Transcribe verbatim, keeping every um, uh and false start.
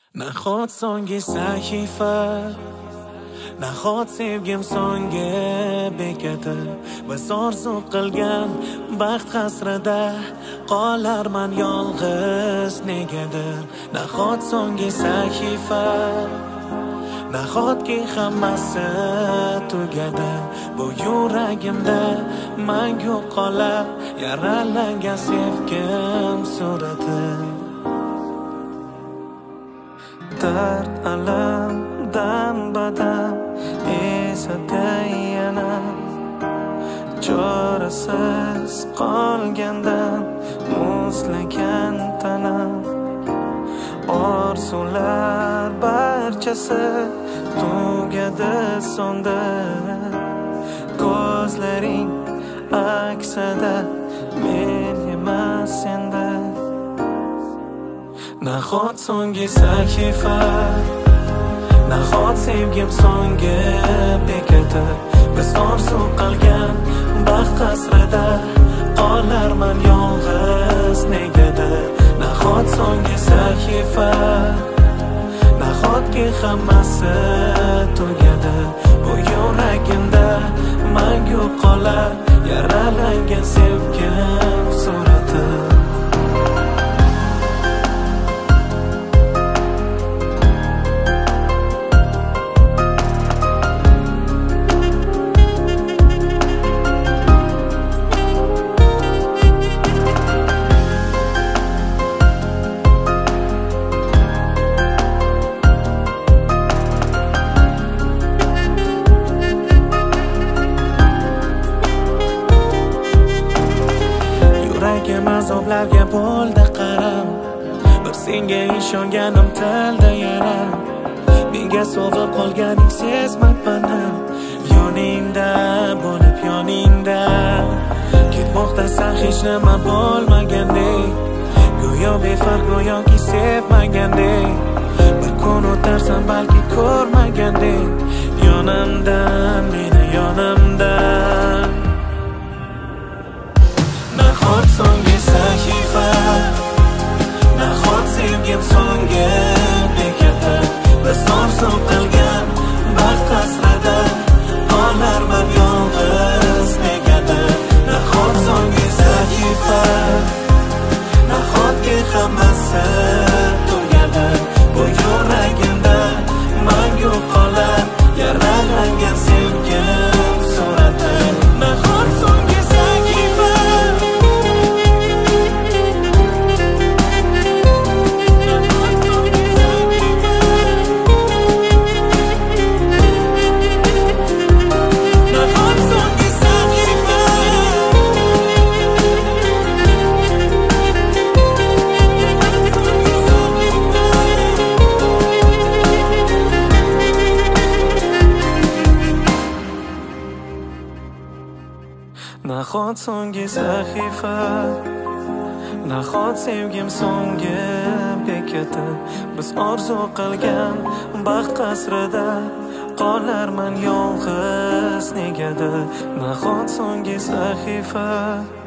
Nahot so'nggi sahifa, nahot sevgim so'nggi bekati. Biz orzu qilgan baxt qasrida qolarman yolg'iz negadir. Nahot so'nggi sahifa, nahotki hammasi tugadi. Bu yuragimda mangu qolar yaralangan sevgim surati. Dard alamdan badam esatay yana, chorasiz qolgandan muzlagan tanam. Orzular barchasi tugadi so'ndi, ko'zlaring aksida men emas endi. Nahot so'nggi sahifa, nahot sevgim so'nggi bekati. Biz orzu qilgan baxt qasrida qolarman yolg'iz negadir. Nahot so'nggi sahifa, nahotki hammasi tugadi. Bu yuragimda mangu qolar yaralangan sevgim surati. Azoblarga bo'ldi qaram, bir senga ishonganim tilda yaram. Menga sovg'a qolganing sezmabmanim, yoningda bo'lib yoningda ketmoqdasan hech nima bo'lmagandek. Go'yo befarq go'yoki sevmagandek, bir kun o'tarsan balki ko'rmagandek. Yonimdan meni yonimdan. Nahot so'nggi sahifa, nahot sevgim so'nggi bekati. Biz orzu qilgan baxt qasrida qolarman yolg'iz negadir. Nahot so'nggi sahifa, nahotki hammasi tugadi. Bu yuragimda mangu qolar yaralangan sevgim surati. Nahot so'nggi sahifa, nahot so'nggi sahifa, nahot sevgim so'nggi bekati. Biz orzu qilgan baxt qasrida qolarman yolg'iz negadir. Nahot so'nggi sahifa.